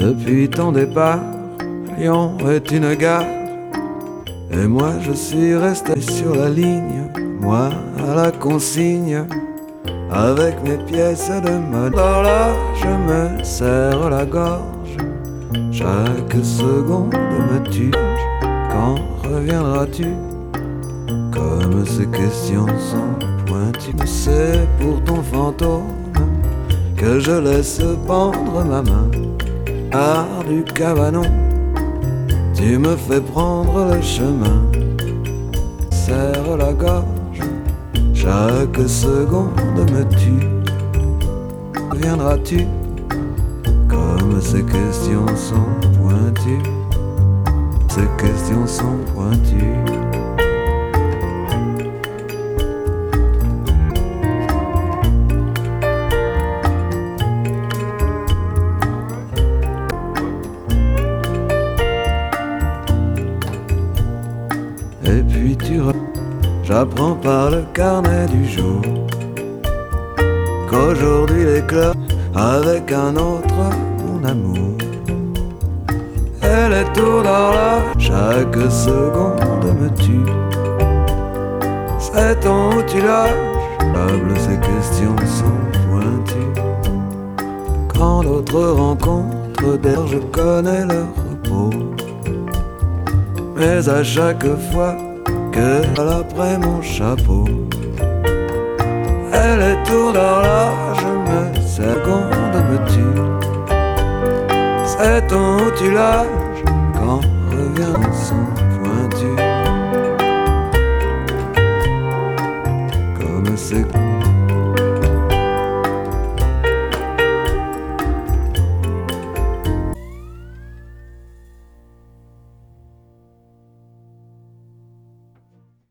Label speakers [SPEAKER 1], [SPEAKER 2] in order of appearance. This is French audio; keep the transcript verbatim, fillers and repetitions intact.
[SPEAKER 1] Depuis ton départ, Lyon est une gare. Et moi je suis resté sur la ligne, moi à la consigne, avec mes pièces de mode. Alors là je me serre la gorge, chaque seconde me tue. Quand reviendras-tu? Comme ces questions sont pointues. C'est pour ton fantôme que je laisse pendre ma main. Art du cabanon, tu me fais prendre le chemin. Serre la gorge, chaque seconde me tue. Viendras-tu? Comme ces questions sont pointues. Ces questions sont pointues. Et puis tu re... J'apprends par le carnet du jour qu'aujourd'hui l'éclat avec un autre mon amour. Et les tours d'horloge chaque seconde me tue. C'est ton où tu lâches, ces questions sont pointues. Quand d'autres rencontrent d'air, je connais leur repos. Mais à chaque fois que je après mon chapeau, et les tours d'horloge me seconde me tue. C'est ton où tu l'as